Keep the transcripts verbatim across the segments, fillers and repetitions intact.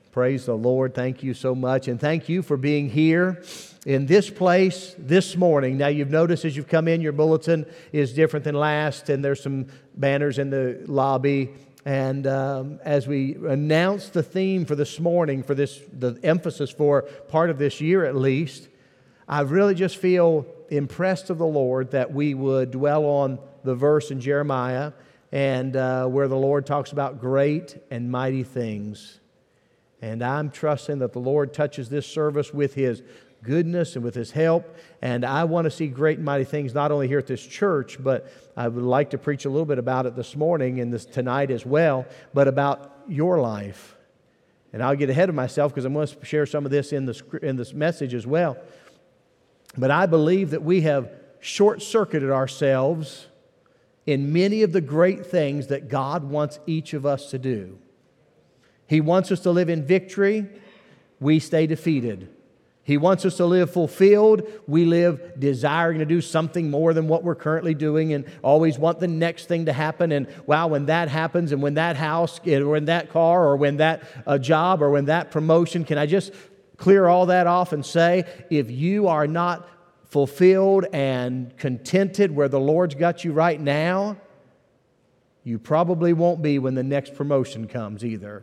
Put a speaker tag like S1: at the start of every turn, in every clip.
S1: Praise the Lord. Thank you so much. And thank you for being here in this place this morning. Now, you've noticed as you've come in, your bulletin is different than last, and there's some banners in the lobby. And um, as we announce the theme for this morning, for this, the emphasis for part of this year at least, I really just feel impressed of the Lord that we would dwell on the verse in Jeremiah and uh, where the Lord talks about great and mighty things. And I'm trusting that the Lord touches this service with His goodness and with His help. And I want to see great and mighty things not only here at this church, but I would like to preach a little bit about it this morning and this tonight as well, but about your life. And I'll get ahead of myself because I'm going to share some of this in this, in this message as well. But I believe that we have short-circuited ourselves in many of the great things that God wants each of us to do. He wants us to live in victory. We stay defeated. He wants us to live fulfilled. We live desiring to do something more than what we're currently doing and always want the next thing to happen. And wow, when that happens and when that house or when that car or when that uh, job or when that promotion, can I just clear all that off and say, if you are not fulfilled and contented where the Lord's got you right now, you probably won't be when the next promotion comes either.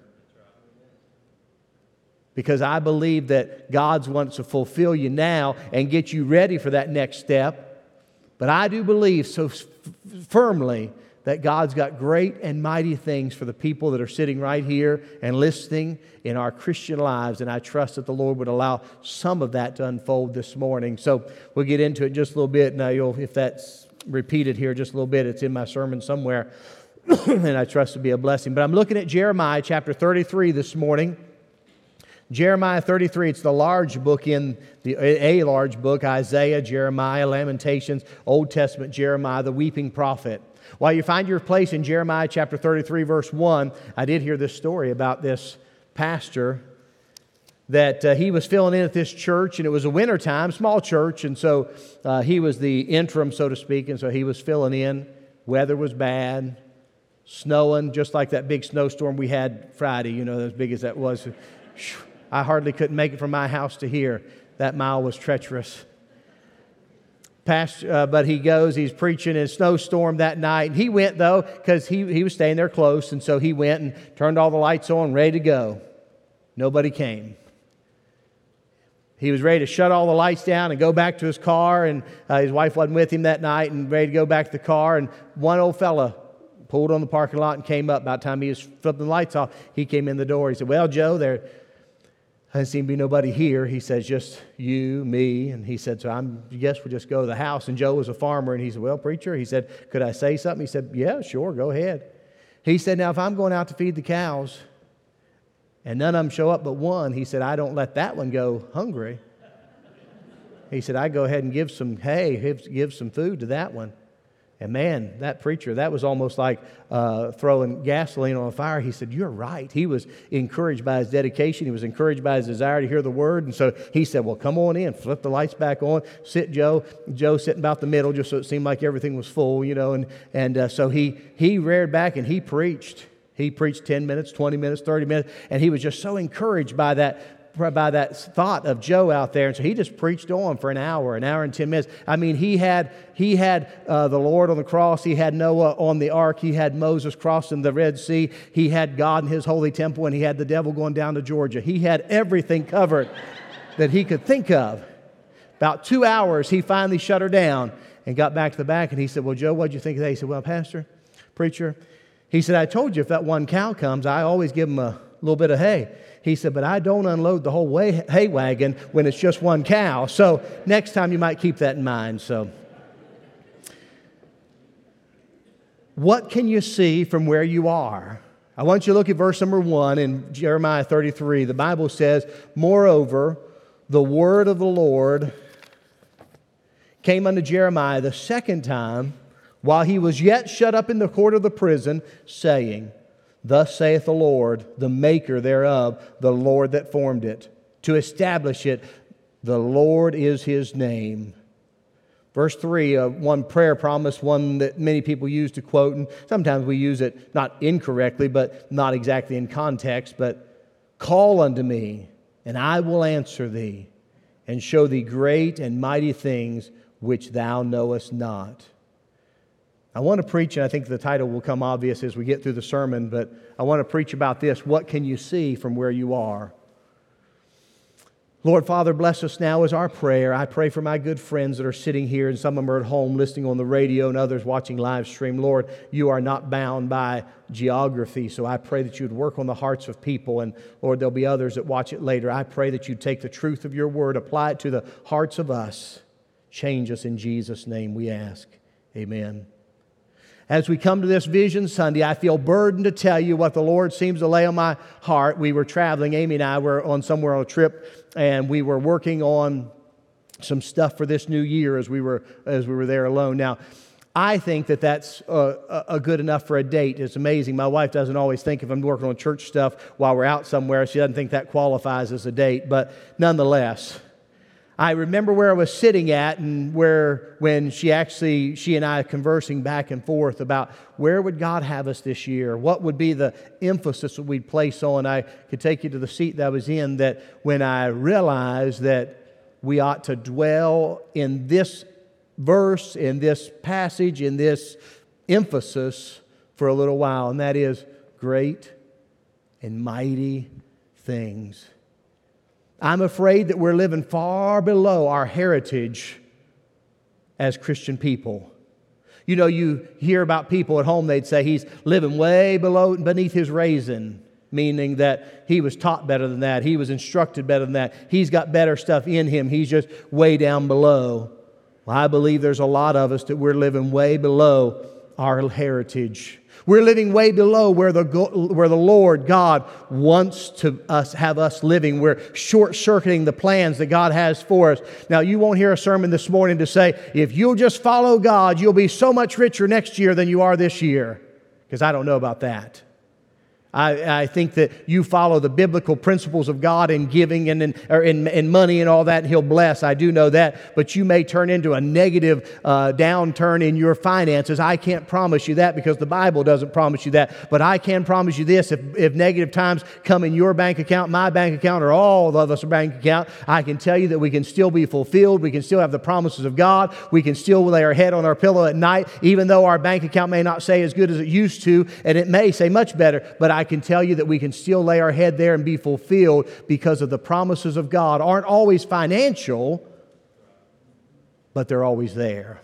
S1: Because I believe that God wants to fulfill you now and get you ready for that next step. But I do believe so f- firmly that God's got great and mighty things for the people that are sitting right here and listening in our Christian lives. And I trust that the Lord would allow some of that to unfold this morning. So we'll get into it in just a little bit. Now, you'll, if that's repeated here just a little bit, it's in my sermon somewhere. And I trust it to be a blessing. But I'm looking at Jeremiah chapter thirty-three this morning. Jeremiah thirty-three, it's the large book in the a large book, Isaiah, Jeremiah, Lamentations, Old Testament Jeremiah, the weeping prophet. While you find your place in Jeremiah chapter thirty-three, verse one, I did hear this story about this pastor that uh, he was filling in at this church, and it was a wintertime, small church, and so uh, he was the interim, so to speak, and so he was filling in. Weather was bad, snowing, just like that big snowstorm we had Friday, you know, as big as that was. I hardly couldn't make it from my house to here. That mile was treacherous. Pastor, uh, but he goes, he's preaching in a snowstorm that night. And he went, though, because he, he was staying there close. And so he went and turned all the lights on, ready to go. Nobody came. He was ready to shut all the lights down and go back to his car. And uh, his wife wasn't with him that night and ready to go back to the car. And one old fella pulled on the parking lot and came up. About the time he was flipping the lights off, he came in the door. He said, "Well, Joe, there doesn't seem to be nobody here." He says, "Just you, me." And he said, "So I guess we'll just go to the house." And Joe was a farmer. And he said, "Well, preacher," he said, "could I say something?" He said, "Yeah, sure, go ahead." He said, "Now, if I'm going out to feed the cows and none of them show up but one," he said, "I don't let that one go hungry." He said, "I go ahead and give some hay, give, give some food to that one." And man, that preacher, that was almost like uh, throwing gasoline on a fire. He said, "You're right." He was encouraged by his dedication. He was encouraged by his desire to hear the word. And so he said, "Well, come on in, flip the lights back on, sit Joe." Joe sitting about the middle just so it seemed like everything was full, you know. And, and uh, so he, he reared back and he preached. He preached ten minutes, twenty minutes, thirty minutes. And he was just so encouraged by that by that thought of Joe out there. And so he just preached on for an hour, an hour and ten minutes. I mean, he had he had uh, the Lord on the cross. He had Noah on the ark. He had Moses crossing the Red Sea. He had God in His holy temple, and he had the devil going down to Georgia. He had everything covered that he could think of. About two hours, he finally shut her down and got back to the back. And he said, "Well, Joe, what'd you think of that?" He said, "Well, Pastor, preacher," he said, "I told you if that one cow comes, I always give him a little bit of hay." He said, "But I don't unload the whole way, hay wagon when it's just one cow. So next time you might keep that in mind." So what can you see from where you are? I want you to look at verse number one in Jeremiah thirty-three. The Bible says, "Moreover, the word of the Lord came unto Jeremiah the second time, while he was yet shut up in the court of the prison, saying, Thus saith the Lord, the maker thereof, the Lord that formed it, to establish it. The Lord is His name." Verse three, uh, one prayer promise, one that many people use to quote, and sometimes we use it not incorrectly, but not exactly in context. But Call unto me, and I will answer thee, and show thee great and mighty things which thou knowest not. I want to preach, and I think the title will come obvious as we get through the sermon, but I want to preach about this. What can you see from where you are? Lord, Father, bless us now is our prayer. I pray for my good friends that are sitting here, and some of them are at home listening on the radio and others watching live stream. Lord, you are not bound by geography, so I pray that you would work on the hearts of people, and Lord, there'll be others that watch it later. I pray that you'd take the truth of your word, apply it to the hearts of us. Change us in Jesus' name, we ask. Amen. As we come to this Vision Sunday, I feel burdened to tell you what the Lord seems to lay on my heart. We were traveling, Amy and I were on somewhere on a trip, and we were working on some stuff for this new year as we were as we were there alone. Now, I think that that's uh, a good enough for a date. It's amazing. My wife doesn't always think if I'm working on church stuff while we're out somewhere, she doesn't think that qualifies as a date. But nonetheless, I remember where I was sitting at and where when she actually, she and I conversing back and forth about where would God have us this year? What would be the emphasis that we'd place on? I could take you to the seat that I was in, that when I realized that we ought to dwell in this verse, in this passage, in this emphasis for a little while, and that is great and mighty things. I'm afraid that we're living far below our heritage as Christian people. You know, you hear about people at home, they'd say he's living way below, beneath his raisin, meaning that he was taught better than that, he was instructed better than that, he's got better stuff in him, he's just way down below. Well, I believe there's a lot of us that we're living way below our heritage. We're living way below where the where the Lord God wants to us have us living. We're short-circuiting the plans that God has for us. Now, you won't hear a sermon this morning to say, if you'll just follow God, you'll be so much richer next year than you are this year. Because I don't know about that. I, I think that you follow the biblical principles of God in giving and in, or in, in money and all that, and He'll bless. I do know that. But you may turn into a negative uh, downturn in your finances. I can't promise you that because the Bible doesn't promise you that. But I can promise you this. If, if negative times come in your bank account, my bank account, or all of us bank account, I can tell you that we can still be fulfilled. We can still have the promises of God. We can still lay our head on our pillow at night, even though our bank account may not say as good as it used to, and it may say much better. But I I can tell you that we can still lay our head there and be fulfilled because of the promises of God. Aren't always financial, but they're always there.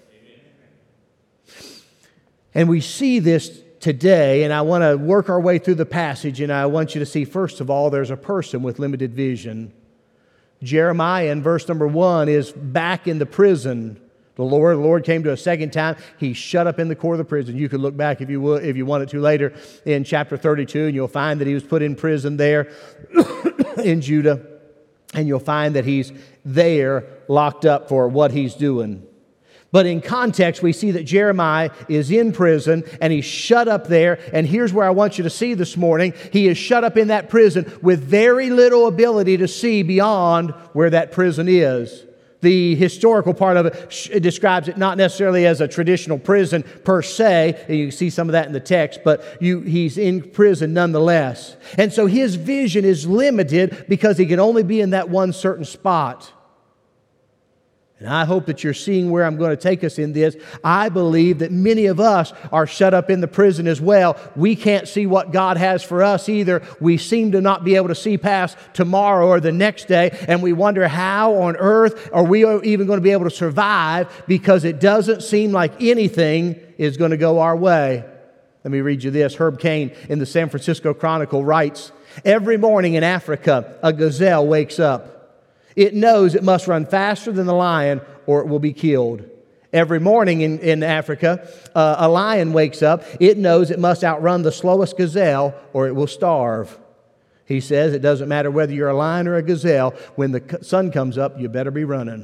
S1: And we see this today, and I want to work our way through the passage, and I want you to see, first of all, there's a person with limited vision. Jeremiah in verse number one is back in the prison. The Lord, the Lord came to a second time. He's shut up in the court of the prison. You could look back if you would, if you wanted to later in chapter thirty-two, and you'll find that he was put in prison there in Judah, and you'll find that he's there locked up for what he's doing. But in context, we see that Jeremiah is in prison and he's shut up there. And here's where I want you to see this morning. He is shut up in that prison with very little ability to see beyond where that prison is. The historical part of it, it describes it not necessarily as a traditional prison per se. You can see some of that in the text, but you, he's in prison nonetheless. And so his vision is limited because he can only be in that one certain spot. And I hope that you're seeing where I'm going to take us in this. I believe that many of us are shut up in the prison as well. We can't see what God has for us either. We seem to not be able to see past tomorrow or the next day, and we wonder how on earth are we even going to be able to survive because it doesn't seem like anything is going to go our way. Let me read you this. Herb Caen in the San Francisco Chronicle writes, "Every morning in Africa, a gazelle wakes up. It knows it must run faster than the lion or it will be killed. Every morning in, in Africa, uh, a lion wakes up. It knows it must outrun the slowest gazelle or it will starve." He says it doesn't matter whether you're a lion or a gazelle. When the sun comes up, you better be running.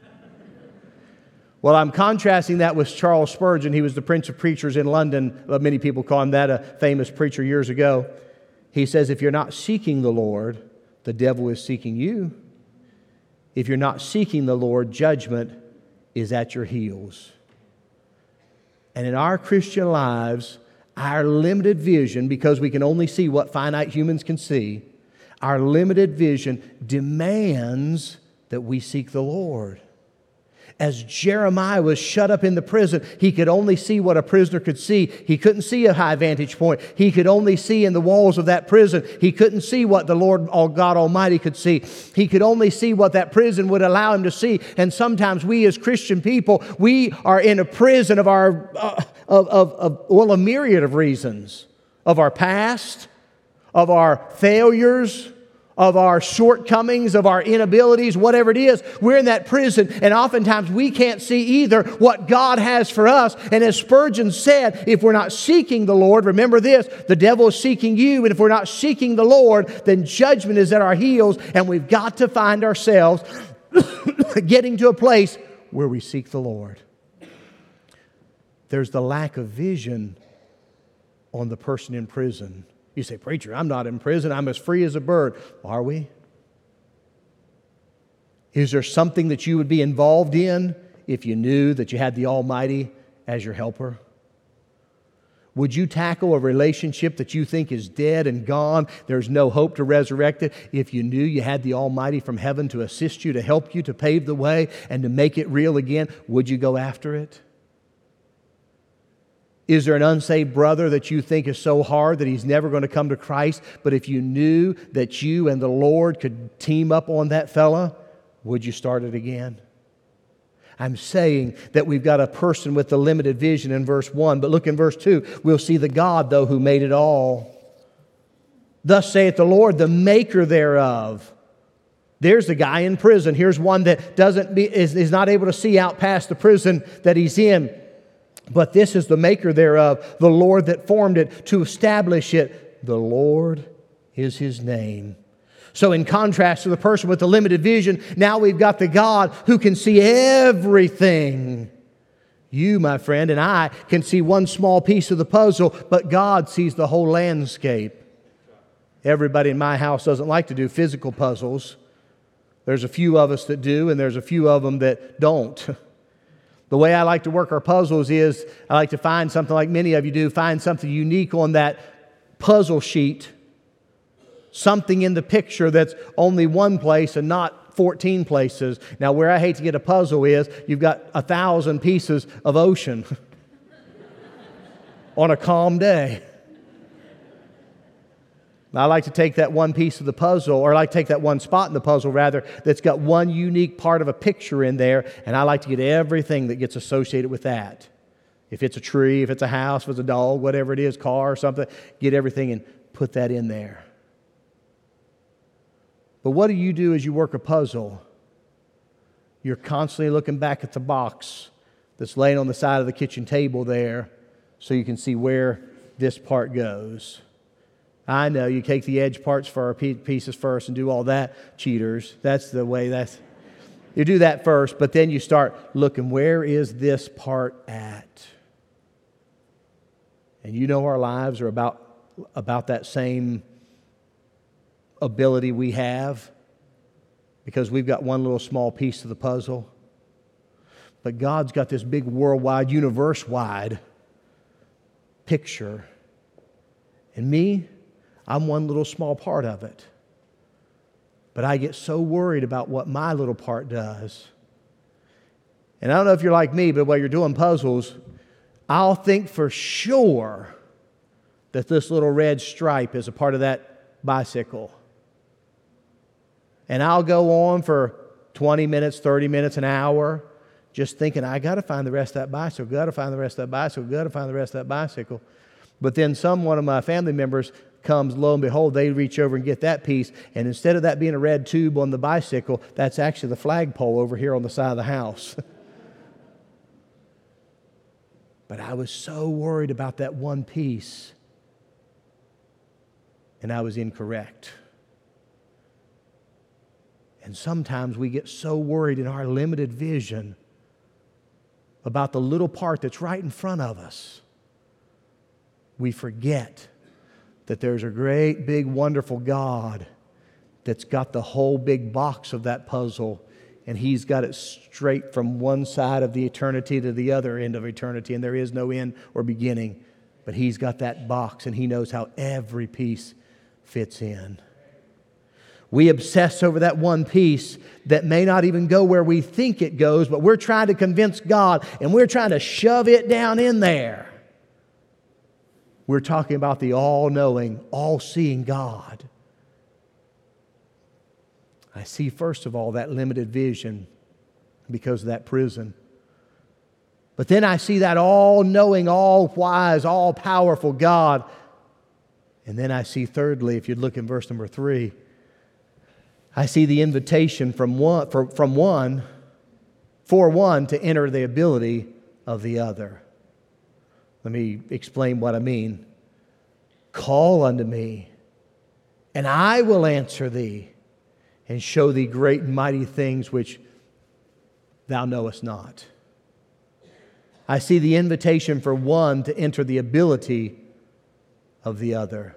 S1: Well, I'm contrasting that with Charles Spurgeon. He was the Prince of Preachers in London. Many people call him that, a famous preacher years ago. He says, if you're not seeking the Lord, the devil is seeking you. If you're not seeking the Lord, judgment is at your heels. And in our Christian lives, our limited vision, because we can only see what finite humans can see, Our limited vision demands that we seek the Lord. As Jeremiah was shut up in the prison, he could only see what a prisoner could see. He couldn't see a high vantage point. He could only see in the walls of that prison. He couldn't see what the Lord God Almighty could see. He could only see what that prison would allow him to see. And sometimes we as Christian people, we are in a prison of our, uh, of, of, of, well, a myriad of reasons. Of our past, of our failures, of our shortcomings, of our inabilities, whatever it is. We're in that prison, and oftentimes we can't see either what God has for us. And as Spurgeon said, if we're not seeking the Lord, remember this, the devil is seeking you, and if we're not seeking the Lord, then judgment is at our heels, and we've got to find ourselves getting to a place where we seek the Lord. There's the lack of vision on the person in prison. You say, preacher, I'm not in prison. I'm as free as a bird. Are we? Is there something that you would be involved in if you knew that you had the Almighty as your helper? Would you tackle a relationship that you think is dead and gone, there's no hope to resurrect it, if you knew you had the Almighty from heaven to assist you, to help you, to pave the way, and to make it real again? Would you go after it? Is there an unsaved brother that you think is so hard that he's never going to come to Christ? But if you knew that you and the Lord could team up on that fella, would you start it again? I'm saying that we've got a person with the limited vision in verse one. But look in verse two. We'll see the God, though, who made it all. Thus saith the Lord, the maker thereof. There's the guy in prison. Here's one that doesn't be, is, is not able to see out past the prison that he's in. But this is the maker thereof, the Lord that formed it to establish it. The Lord is His name. So in contrast to the person with the limited vision, now we've got the God who can see everything. You, my friend, and I can see one small piece of the puzzle, but God sees the whole landscape. Everybody in my house doesn't like to do physical puzzles. There's a few of us that do, and there's a few of them that don't. The way I like to work our puzzles is I like to find something, like many of you do, find something unique on that puzzle sheet, something in the picture that's only one place and not fourteen places. Now, where I hate to get a puzzle is you've got a thousand pieces of ocean on a calm day. I like to take that one piece of the puzzle, or I like to take that one spot in the puzzle, rather, that's got one unique part of a picture in there, and I like to get everything that gets associated with that. If it's a tree, if it's a house, if it's a dog, whatever it is, car or something, get everything and put that in there. But what do you do as you work a puzzle? You're constantly looking back at the box that's laying on the side of the kitchen table there so you can see where this part goes. I know you take the edge parts for our pieces first and do all that. Cheaters. That's the way that's... You do that first, but then you start looking, where is this part at? And you know our lives are about, about that same ability we have, because we've got one little small piece of the puzzle. But God's got this big worldwide, universe-wide picture. And me, I'm one little small part of it. But I get so worried about what my little part does. And I don't know if you're like me, but while you're doing puzzles, I'll think for sure that this little red stripe is a part of that bicycle. And I'll go on for twenty minutes, thirty minutes, an hour, just thinking, I got to find the rest of that bicycle, got to find the rest of that bicycle, got to find the rest of that bicycle. But then some one of my family members comes, lo and behold, they reach over and get that piece, and instead of that being a red tube on the bicycle, that's actually the flagpole over here on the side of the house. But I was so worried about that one piece, and I was incorrect. And sometimes we get so worried in our limited vision about the little part that's right in front of us, we forget that there's a great, big, wonderful God that's got the whole big box of that puzzle, and He's got it straight from one side of the eternity to the other end of eternity, and there is no end or beginning. But He's got that box, and He knows how every piece fits in. We obsess over that one piece that may not even go where we think it goes, but we're trying to convince God and we're trying to shove it down in there. We're talking about the all-knowing, all-seeing God. I see, first of all, that limited vision because of that prison. But then I see that all-knowing, all-wise, all-powerful God. And then I see, thirdly, if you'd look in verse number three, I see the invitation from one, for, from one, for one to enter the ability of the other. Let me explain what I mean. Call unto me, and I will answer thee, and show thee great and mighty things which thou knowest not. I see the invitation for one to enter the ability of the other.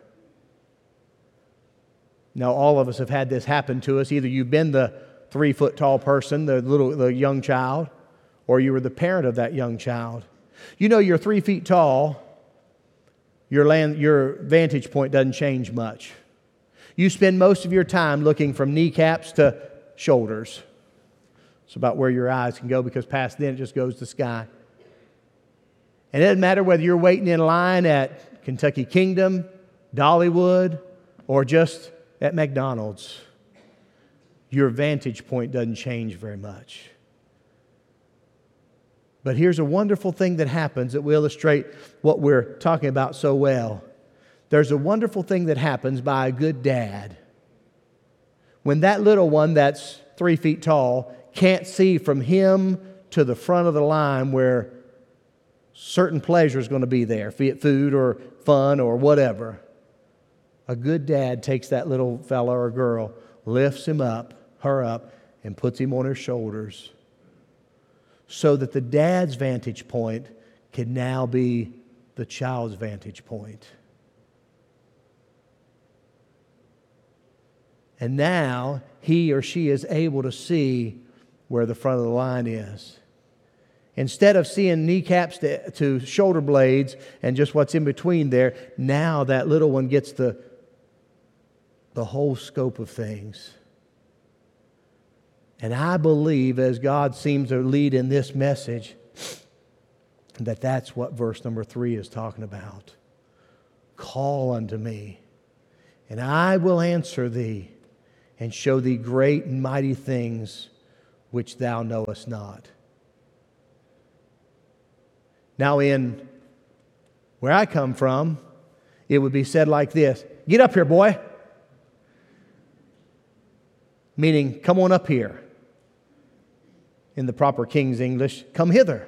S1: Now, all of us have had this happen to us. Either you've been the three-foot tall person, the little, the young child, or you were the parent of that young child. You know you're three feet tall, your, land, your vantage point doesn't change much. You spend most of your time looking from kneecaps to shoulders. It's about where your eyes can go, because past then it just goes to sky. And it doesn't matter whether you're waiting in line at Kentucky Kingdom, Dollywood, or just at McDonald's. Your vantage point doesn't change very much. But here's a wonderful thing that happens that will illustrate what we're talking about so well. There's a wonderful thing that happens by a good dad. When that little one that's three feet tall can't see from him to the front of the line where certain pleasure is going to be there, be it food or fun or whatever. A good dad takes that little fellow or girl, lifts him up, her up, and puts him on her shoulders so that the dad's vantage point can now be the child's vantage point. And now he or she is able to see where the front of the line is. Instead of seeing kneecaps to, to shoulder blades and just what's in between there, now that little one gets the, the whole scope of things. And I believe, as God seems to lead in this message, that that's what verse number three is talking about. Call unto me, and I will answer thee, and show thee great and mighty things which thou knowest not. Now, in where I come from, it would be said like this: get up here, boy. Meaning, come on up here. In the proper King's English, come hither.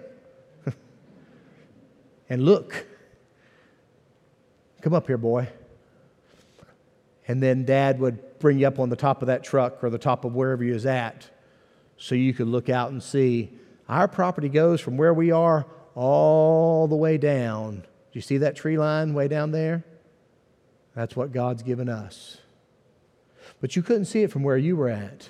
S1: And look. Come up here, boy. And then Dad would bring you up on the top of that truck or the top of wherever you was at so you could look out and see. Our property goes from where we are all the way down. Do you see that tree line way down there? That's what God's given us. But you couldn't see it from where you were at.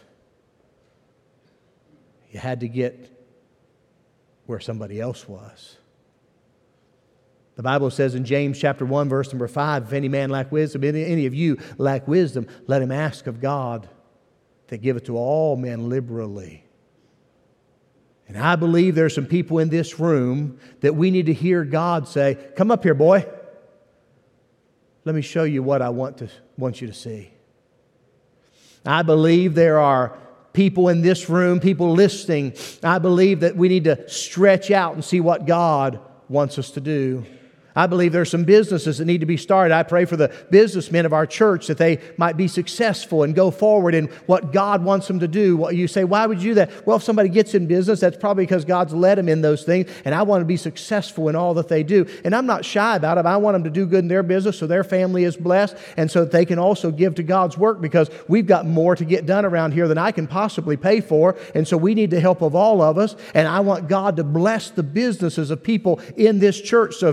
S1: You had to get where somebody else was. The Bible says in James chapter one, verse number five, if any man lack wisdom, any, any of you lack wisdom, let him ask of God, that giveth to all men liberally. And I believe there's some people in this room that we need to hear God say, come up here, boy. Let me show you what I want to want you to see. I believe there are people in this room, people listening. I believe that we need to stretch out and see what God wants us to do. I believe there are some businesses that need to be started. I pray for the businessmen of our church that they might be successful and go forward in what God wants them to do. What you say, why would you do that? Well, if somebody gets in business, that's probably because God's led them in those things, and I want to be successful in all that they do. And I'm not shy about it. I want them to do good in their business so their family is blessed and so that they can also give to God's work, because we've got more to get done around here than I can possibly pay for. And so we need the help of all of us. And I want God to bless the businesses of people in this church. So if you do that,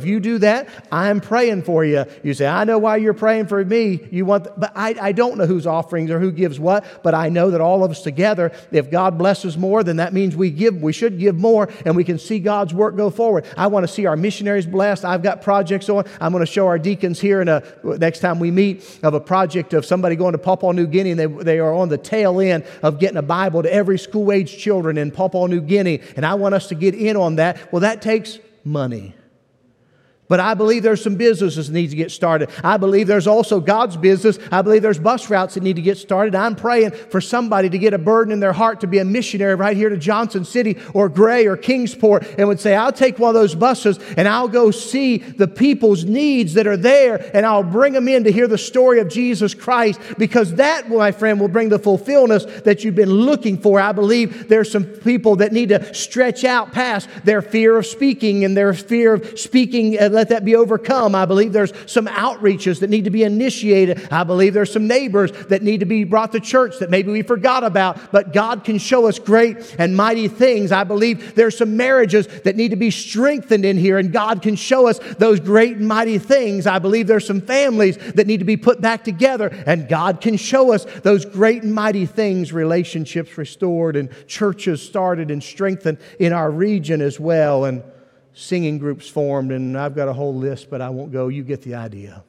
S1: that? I'm praying for you. You say, I know why you're praying for me. You want, th- but I, I don't know whose offerings or who gives what, but I know that all of us together, if God blesses more, then that means we give, we should give more, and we can see God's work go forward. I want to see our missionaries blessed. I've got projects on. I'm going to show our deacons here in a, next time we meet of a project of somebody going to Papua New Guinea, and they, they are on the tail end of getting a Bible to every school-age children in Papua New Guinea, and I want us to get in on that. Well, that takes money. But I believe there's some businesses that need to get started. I believe there's also God's business. I believe there's bus routes that need to get started. I'm praying for somebody to get a burden in their heart to be a missionary right here to Johnson City or Gray or Kingsport and would say, I'll take one of those buses and I'll go see the people's needs that are there and I'll bring them in to hear the story of Jesus Christ, because that, my friend, will bring the fulfillment that you've been looking for. I believe there's some people that need to stretch out past their fear of speaking and their fear of speaking uh, let that be overcome. I believe there's some outreaches that need to be initiated. I believe there's some neighbors that need to be brought to church that maybe we forgot about, but God can show us great and mighty things. I believe there's some marriages that need to be strengthened in here, and God can show us those great and mighty things. I believe there's some families that need to be put back together, and God can show us those great and mighty things, relationships restored and churches started and strengthened in our region as well, and singing groups formed, and I've got a whole list, but I won't go. You get the idea.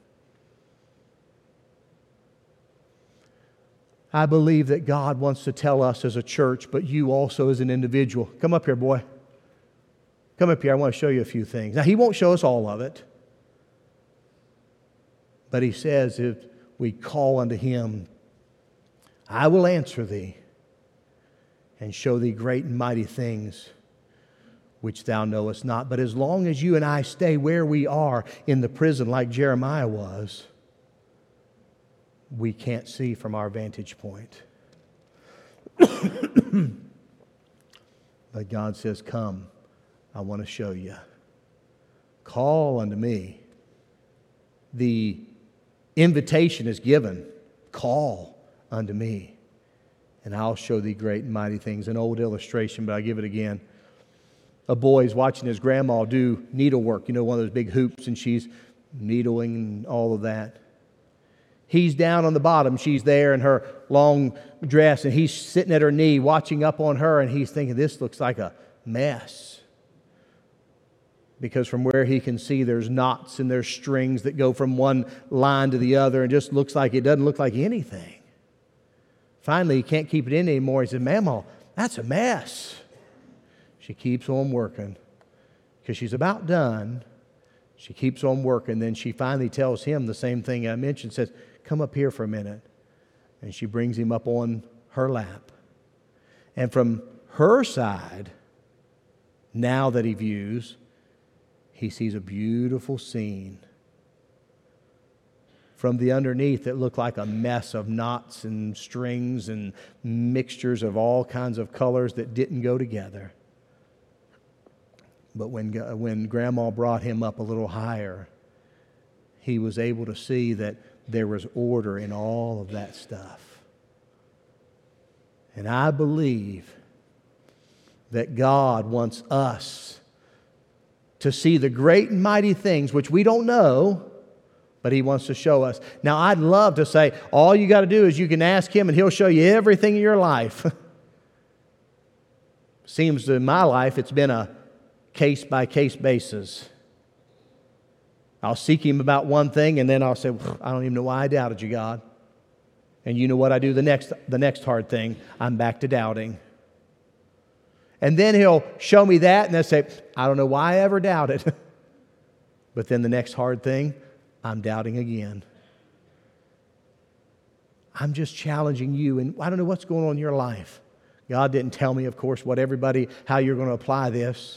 S1: I believe that God wants to tell us as a church, but you also as an individual. Come up here, boy. Come up here. I want to show you a few things. Now, He won't show us all of it, but He says if we call unto Him, I will answer thee and show thee great and mighty things which thou knowest not. But as long as you and I stay where we are in the prison like Jeremiah was, we can't see from our vantage point. But God says, come, I want to show you. Call unto me. The invitation is given. Call unto me, and I'll show thee great and mighty things. An old illustration, but I give it again. A boy's watching his grandma do needlework, you know, one of those big hoops, and she's needling and all of that. He's down on the bottom. She's there in her long dress, and he's sitting at her knee watching up on her, and he's thinking, this looks like a mess. Because from where he can see, there's knots and there's strings that go from one line to the other, and just looks like it doesn't look like anything. Finally, he can't keep it in anymore. He said, Mama, that's a mess. She keeps on working because she's about done. She keeps on working. Then she finally tells him the same thing I mentioned, says, come up here for a minute. And she brings him up on her lap. And from her side, now that he views, he sees a beautiful scene. From the underneath, it looked like a mess of knots and strings and mixtures of all kinds of colors that didn't go together. But when, when Grandma brought him up a little higher, he was able to see that there was order in all of that stuff. And I believe that God wants us to see the great and mighty things, which we don't know, but He wants to show us. Now, I'd love to say, all you got to do is you can ask Him and He'll show you everything in your life. Seems in my life it's been a case-by-case basis. I'll seek Him about one thing, and then I'll say, I don't even know why I doubted you, God. And you know what I do the next, the next hard thing? I'm back to doubting. And then He'll show me that, and I'll say, I don't know why I ever doubted. But then the next hard thing, I'm doubting again. I'm just challenging you, and I don't know what's going on in your life. God didn't tell me, of course, what everybody, how you're going to apply this.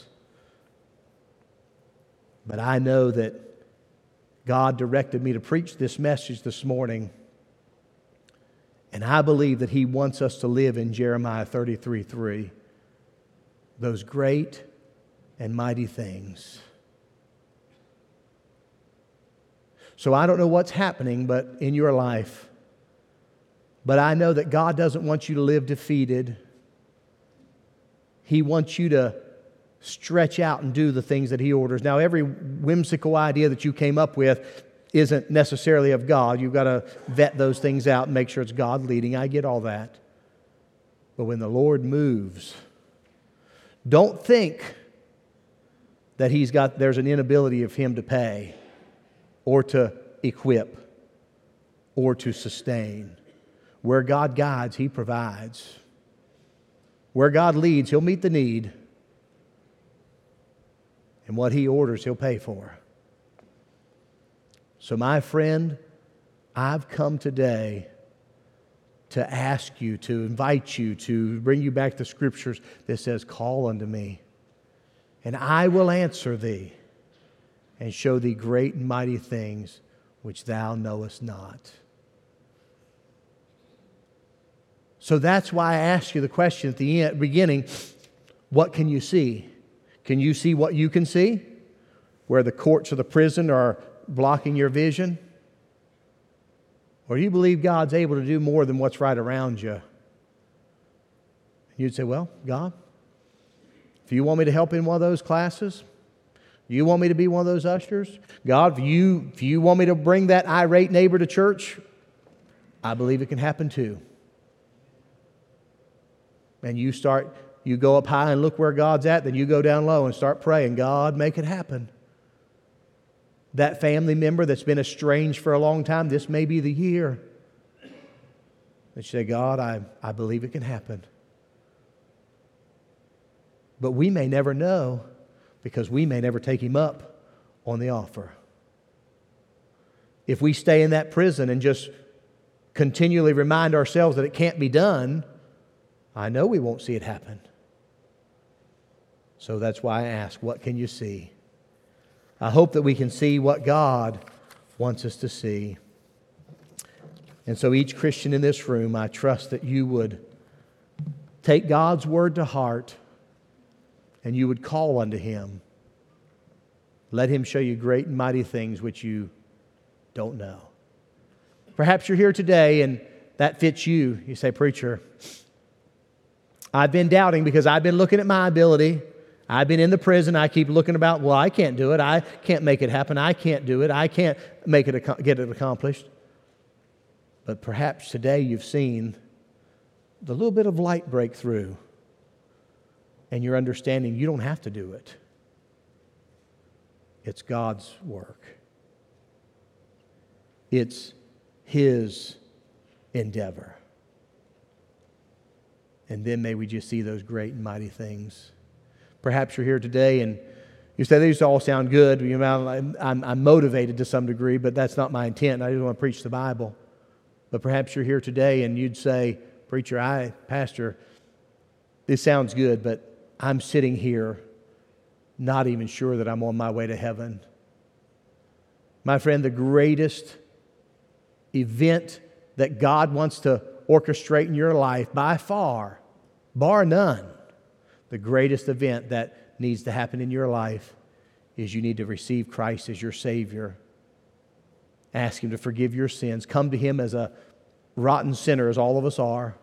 S1: But I know that God directed me to preach this message this morning. And I believe that He wants us to live in Jeremiah thirty-three three. Those great and mighty things. So I don't know what's happening but in your life. But I know that God doesn't want you to live defeated. He wants you to stretch out and do the things that He orders. Now, every whimsical idea that you came up with isn't necessarily of God. You've got to vet those things out and make sure it's God leading. I get all that. But when the Lord moves, don't think that He's got, there's an inability of Him to pay or to equip or to sustain. Where God guides, He provides. Where God leads, He'll meet the need. And what He orders, He'll pay for. So my friend, I've come today to ask you, to invite you, to bring you back to Scriptures that says, call unto me, and I will answer thee, and show thee great and mighty things which thou knowest not. So that's why I asked you the question at the end, beginning, what can you see? Can you see what you can see? Where the courts of the prison are blocking your vision? Or do you believe God's able to do more than what's right around you? You'd say, well, God, if you want me to help in one of those classes, you want me to be one of those ushers, God, if you, if you want me to bring that irate neighbor to church, I believe it can happen too. And you start, you go up high and look where God's at, then you go down low and start praying, God, make it happen. That family member that's been estranged for a long time, this may be the year. And you say, God, I, I believe it can happen. But we may never know because we may never take him up on the offer. If we stay in that prison and just continually remind ourselves that it can't be done, I know we won't see it happen. So that's why I ask, what can you see? I hope that we can see what God wants us to see. And so each Christian in this room, I trust that you would take God's word to heart and you would call unto Him. Let Him show you great and mighty things which you don't know. Perhaps you're here today and that fits you. You say, preacher, I've been doubting because I've been looking at my ability. I've been in the prison. I keep looking about, well, I can't do it. I can't make it happen. I can't do it. I can't make it get it accomplished. But perhaps today you've seen the little bit of light break through and you're understanding you don't have to do it. It's God's work. It's His endeavor. And then may we just see those great and mighty things. Perhaps you're here today and you say, these all sound good. You know, I'm, I'm motivated to some degree, but that's not my intent. I just want to preach the Bible. But perhaps you're here today and you'd say, preacher, I, pastor, this sounds good, but I'm sitting here not even sure that I'm on my way to heaven. My friend, the greatest event that God wants to orchestrate in your life, by far, bar none, the greatest event that needs to happen in your life is you need to receive Christ as your Savior. Ask Him to forgive your sins. Come to Him as a rotten sinner, as all of us are,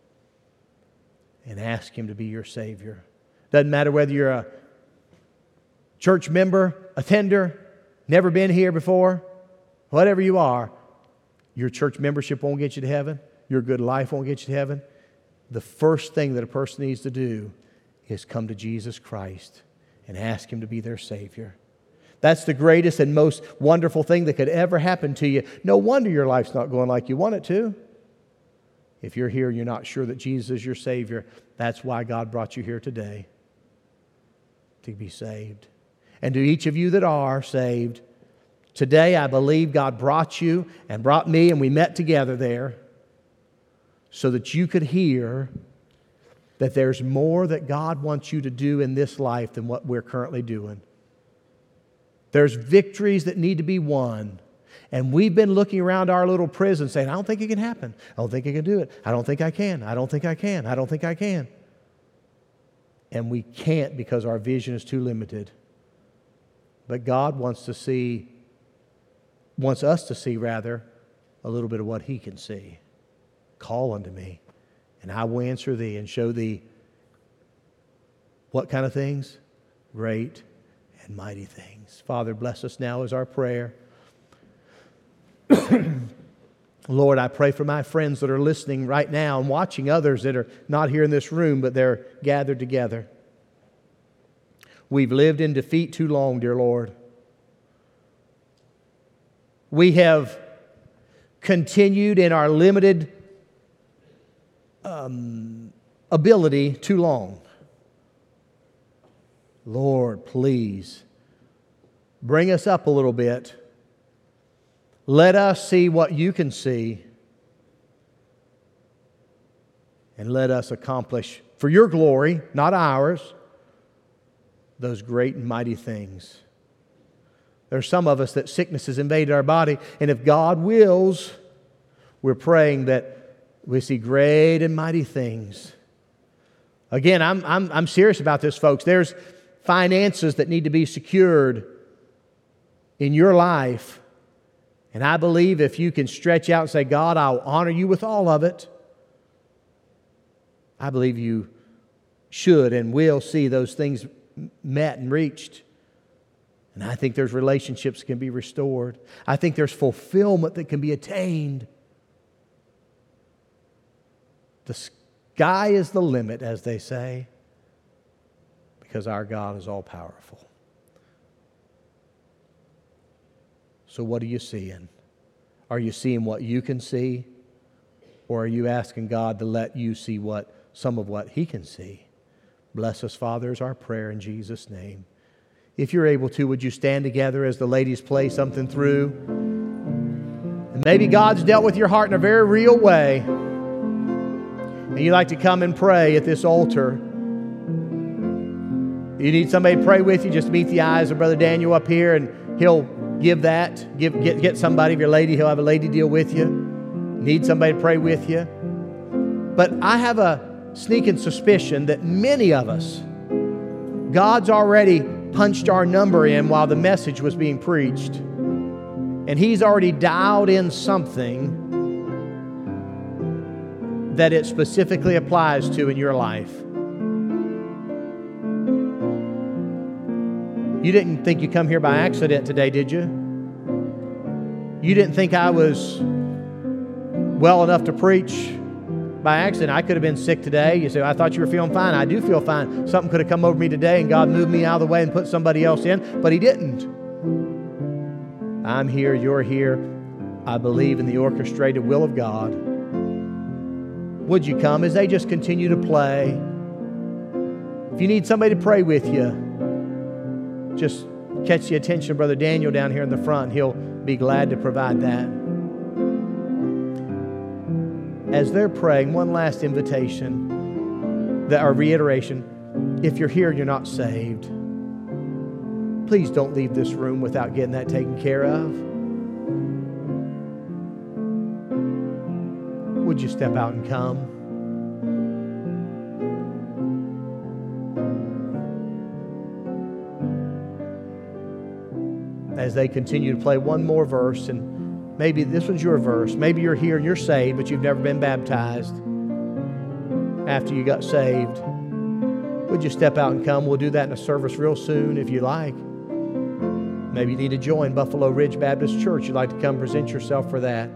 S1: and ask Him to be your Savior. Doesn't matter whether you're a church member, attender, never been here before, whatever you are, your church membership won't get you to heaven. Your good life won't get you to heaven. The first thing that a person needs to do is come to Jesus Christ and ask Him to be their Savior. That's the greatest and most wonderful thing that could ever happen to you. No wonder your life's not going like you want it to. If you're here and you're not sure that Jesus is your Savior, that's why God brought you here today, to be saved. And to each of you that are saved, today I believe God brought you and brought me, and we met together there so that you could hear that there's more that God wants you to do in this life than what we're currently doing. There's victories that need to be won. And we've been looking around our little prison saying, I don't think it can happen. I don't think I can do it. I don't think I can. I don't think I can. I don't think I can. And we can't because our vision is too limited. But God wants to see, wants us to see rather, a little bit of what He can see. Call unto me, and I will answer thee and show thee what kind of things? great and mighty things. Father, bless us now is our prayer. Lord, I pray for my friends that are listening right now and watching others that are not here in this room, but they're gathered together. We've lived in defeat too long, dear Lord. We have continued in our limited um, ability too long. Lord, please bring us up a little bit. Let us see what you can see. And let us accomplish, for your glory, not ours, those great and mighty things. There's some of us that sickness has invaded our body, and if God wills, we're praying that we see great and mighty things. Again, I'm, I'm, I'm serious about this, folks. There's finances that need to be secured in your life. And I believe if you can stretch out and say, God, I'll honor you with all of it, I believe you should and will see those things met and reached. And I think there's relationships that can be restored. I think there's fulfillment that can be attained. The sky is the limit, as they say, because our God is all powerful. So what are you seeing? Are you seeing what you can see? Or are you asking God to let you see what some of what He can see? Bless us, Father, is our prayer in Jesus' name. If you're able to, would you stand together as the ladies play something through? And maybe God's dealt with your heart in a very real way. And you'd like to come and pray at this altar. You need somebody to pray with you, just meet the eyes of Brother Daniel up here and he'll give that. Give, get, get somebody, if you're a lady, he'll have a lady deal with you. Need somebody to pray with you. But I have a sneaking suspicion that many of us, God's already punched our number in while the message was being preached. And He's already dialed in something that it specifically applies to in your life. You didn't think you come here by accident today, did you? You didn't think I was well enough to preach by accident. I could have been sick today. You say, I thought you were feeling fine. I do feel fine. Something could have come over me today and God moved me out of the way and put somebody else in, but He didn't. I'm here, you're here. I believe in the orchestrated will of God. Would you come as they just continue to play? If you need somebody to pray with you, just catch the attention of Brother Daniel down here in the front. He'll be glad to provide that. As they're praying, one last invitation, that our reiteration. If you're here and you're not saved, please don't leave this room without getting that taken care of. Would you step out and come? As they continue to play one more verse, and maybe this one's your verse. Maybe you're here and you're saved, but you've never been baptized after you got saved. Would you step out and come? We'll do that in a service real soon if you like. Maybe you need to join Buffalo Ridge Baptist Church. You'd like to come present yourself for that.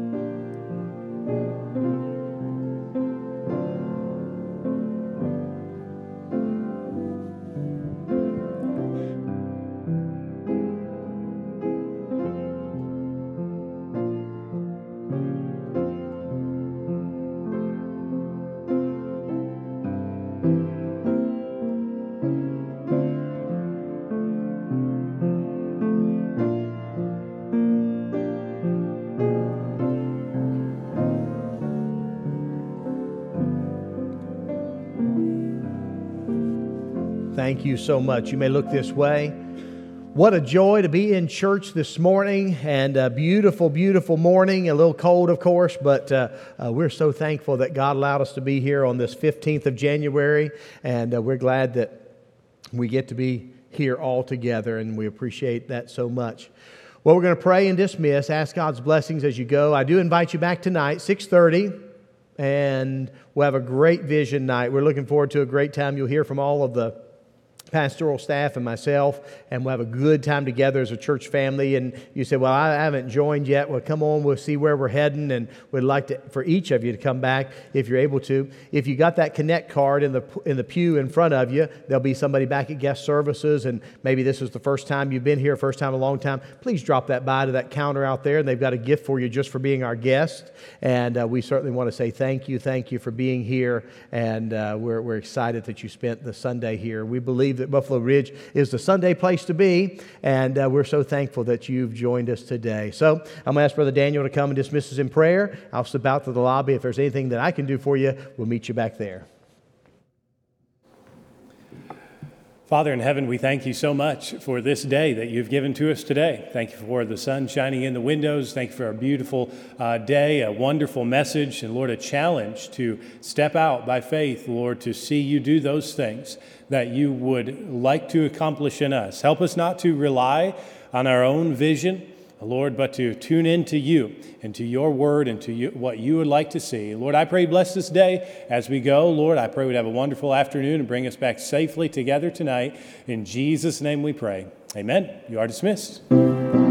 S1: Thank you so much. You may look this way. What a joy to be in church this morning, and a beautiful, beautiful morning. A little cold, of course, but uh, uh, we're so thankful that God allowed us to be here on this fifteenth of January, and uh, we're glad that we get to be here all together, and we appreciate that so much. Well, we're going to pray and dismiss. Ask God's blessings as you go. I do invite you back tonight, six thirty, and we'll have a great vision night. We're looking forward to a great time. You'll hear from all of the pastoral staff and myself, and we'll have a good time together as a church family. And you say, well, I haven't joined yet. Well, come on, we'll see where we're heading, and we'd like to, for each of you to come back if you're able to. If you got that Connect card in the in the pew in front of you, there'll be somebody back at guest services, and maybe this is the first time you've been here, first time in a long time. Please drop that by to that counter out there, and they've got a gift for you just for being our guest. And uh, we certainly want to say thank you, thank you for being here, and uh, we're, we're excited that you spent the Sunday here. We believe that Buffalo Ridge is the Sunday place to be, and uh, we're so thankful that you've joined us today. So I'm going to ask Brother Daniel to come and dismiss us in prayer. I'll step out to the lobby. If there's anything that I can do for you, we'll meet you back there.
S2: Father in heaven, we thank you so much for this day that you've given to us today. Thank you for the sun shining in the windows. Thank you for a beautiful uh, day, a wonderful message, and Lord, a challenge to step out by faith, Lord, to see you do those things that you would like to accomplish in us. Help us not to rely on our own vision, Lord, but to tune into you and to your word and to you, what you would like to see. Lord, I pray bless this day as we go. Lord, I pray we'd have a wonderful afternoon and bring us back safely together tonight. In Jesus' name we pray. Amen. You are dismissed.